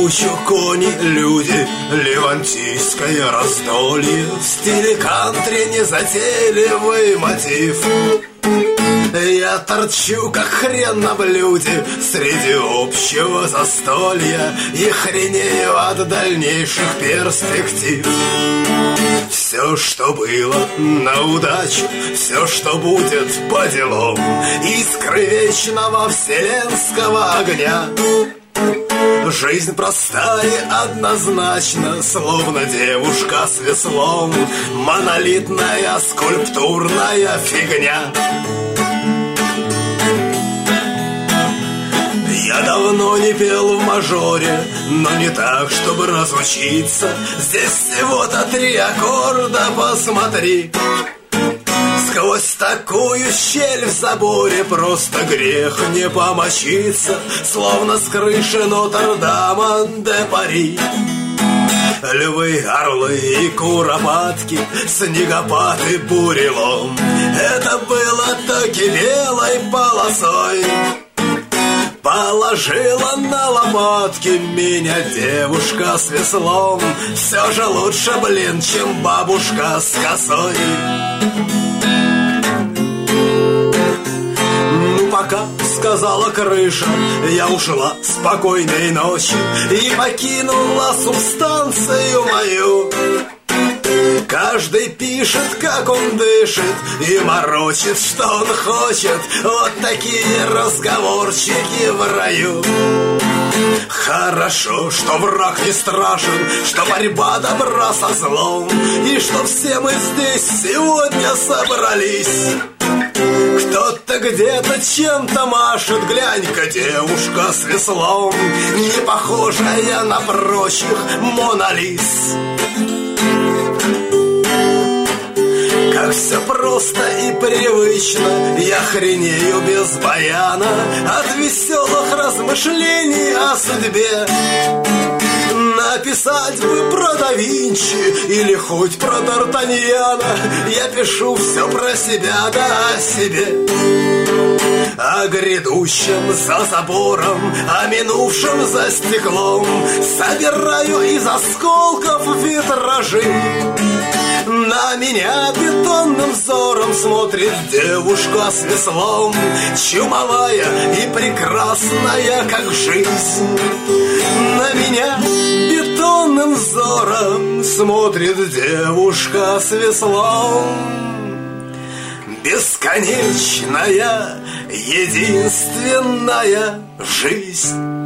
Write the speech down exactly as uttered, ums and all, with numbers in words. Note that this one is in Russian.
кучу кони, люди, левантийское раздолье, в стиле кантри незатейливый мотив. Я торчу, как хрен на блюде, среди общего застолья и хренею от дальнейших перспектив. Все, что было на удачу, все, что будет по делам, искры вечного вселенского огня. Жизнь простая, однозначно, словно девушка с веслом, монолитная скульптурная фигня. Я давно не пел в мажоре, но не так, чтобы разучиться. Здесь всего-то три аккорда, посмотри. Сквозь такую щель в заборе просто грех не помочиться, словно с крыши Нотр-Дама де Пари. Львы, орлы и куропатки, снегопад и бурелом, это было таки белой полосой. Положила на лопатки меня девушка с веслом, все же лучше, блин, чем бабушка с косой. Ну пока, сказала крыша, я ушла, спокойной ночи, и покинула субстанцию мою. Каждый пишет, как он дышит, и морочит, что он хочет. Вот такие разговорчики в раю. Хорошо, что враг не страшен, что борьба добра со злом, и что все мы здесь сегодня собрались. Кто-то где-то чем-то машет, глянь-ка, девушка с веслом, не похожая на прочих Монолиз. Как все просто и привычно, я хренею без баяна от веселых размышлений о судьбе. Написать бы про да Винчи или хоть про Д'Артаньяна, я пишу все про себя да о себе. О грядущем за забором, о минувшем за стеклом, собираю из осколков витражи. На меня бетонным взором смотрит девушка с веслом, чумовая и прекрасная, как жизнь. На меня бетонным взором смотрит девушка с веслом. Бесконечная, единственная жизнь.